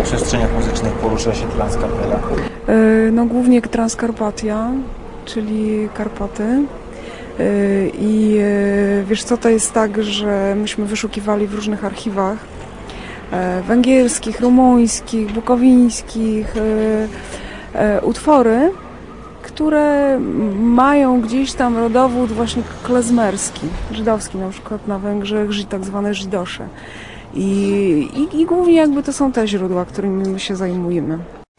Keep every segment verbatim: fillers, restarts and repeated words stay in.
przestrzeniach muzycznych porusza się Transkapela? No głównie Transkarpatia, czyli Karpaty. I wiesz co, to jest tak, że myśmy wyszukiwali w różnych archiwach węgierskich, rumuńskich, bukowińskich utwory, które mają gdzieś tam rodowód właśnie klezmerski, żydowski, na przykład na Węgrzech, tak zwane Żydosze. I, i, I głównie jakby to są te źródła, którymi my się zajmujemy.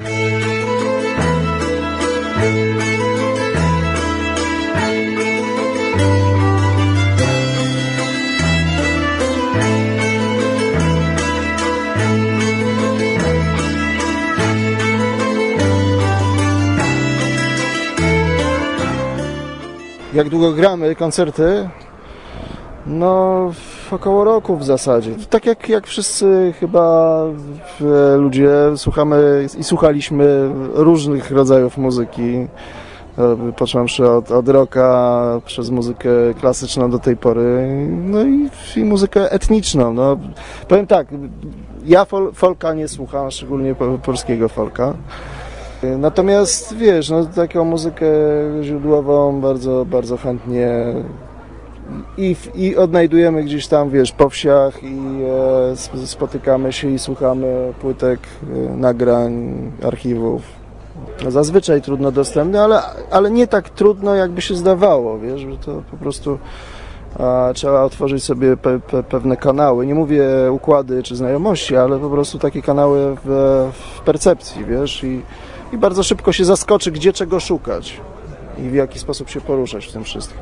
Jak długo gramy koncerty? No około roku w zasadzie. Tak jak, jak wszyscy chyba ludzie słuchamy i słuchaliśmy różnych rodzajów muzyki. Począwszy od, od rocka, przez muzykę klasyczną do tej pory, no i, i muzykę etniczną. No, powiem tak, ja fol, folka nie słucham, szczególnie polskiego folka. Natomiast wiesz, no, taką muzykę źródłową bardzo, bardzo chętnie i, i odnajdujemy gdzieś tam, wiesz, po wsiach i e, spotykamy się i słuchamy płytek, e, nagrań, archiwów. Zazwyczaj trudno dostępne, ale, ale nie tak trudno, jakby się zdawało, wiesz, że to po prostu a, trzeba otworzyć sobie pe, pe, pewne kanały. Nie mówię układy czy znajomości, ale po prostu takie kanały w, w percepcji, wiesz, i I bardzo szybko się zaskoczy, gdzie czego szukać i w jaki sposób się poruszać w tym wszystkim.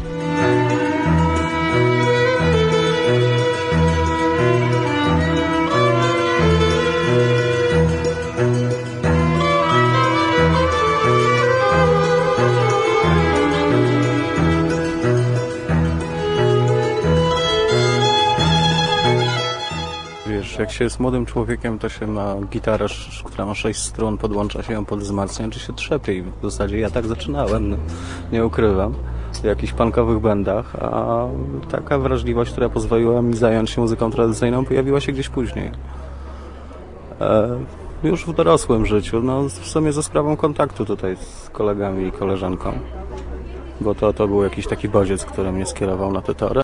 Jak się jest młodym człowiekiem, to się ma gitarę, która ma sześć strun, podłącza się ją pod wzmacniacz i się trzepie. I w zasadzie ja tak zaczynałem, no, nie ukrywam, w jakichś punkowych bandach, a taka wrażliwość, która pozwoliła mi zająć się muzyką tradycyjną, pojawiła się gdzieś później. E, już w dorosłym życiu, no w sumie za sprawą kontaktu tutaj z kolegami i koleżanką, bo to, to był jakiś taki bodziec, który mnie skierował na te tory.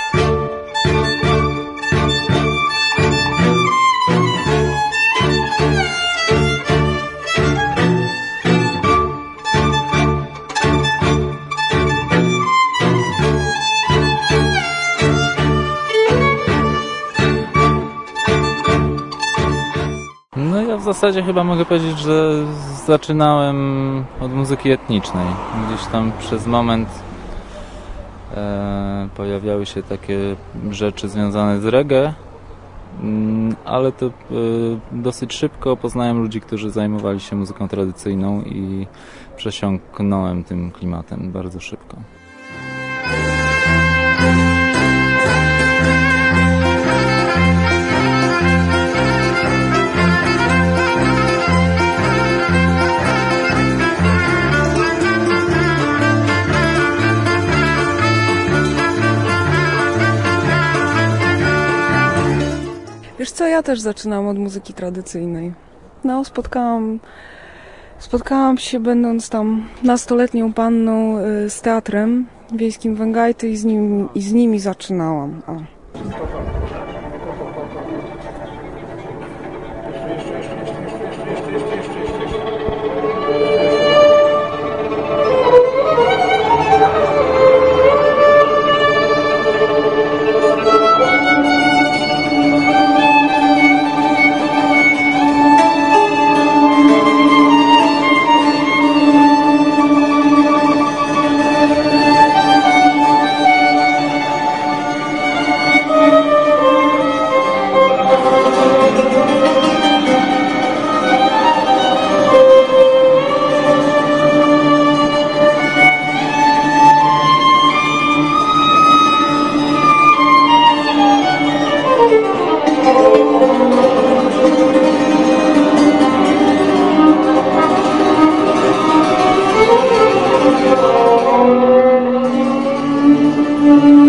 W zasadzie chyba mogę powiedzieć, że zaczynałem od muzyki etnicznej. Gdzieś tam przez moment e, pojawiały się takie rzeczy związane z reggae, ale to e, dosyć szybko poznałem ludzi, którzy zajmowali się muzyką tradycyjną i przesiąknąłem tym klimatem bardzo szybko. Wiesz co, ja też zaczynałam od muzyki tradycyjnej. No, spotkałam, spotkałam się będąc tam nastoletnią panną y, z teatrem wiejskim Węgajty i z, nim, i z nimi zaczynałam. O. Thank you.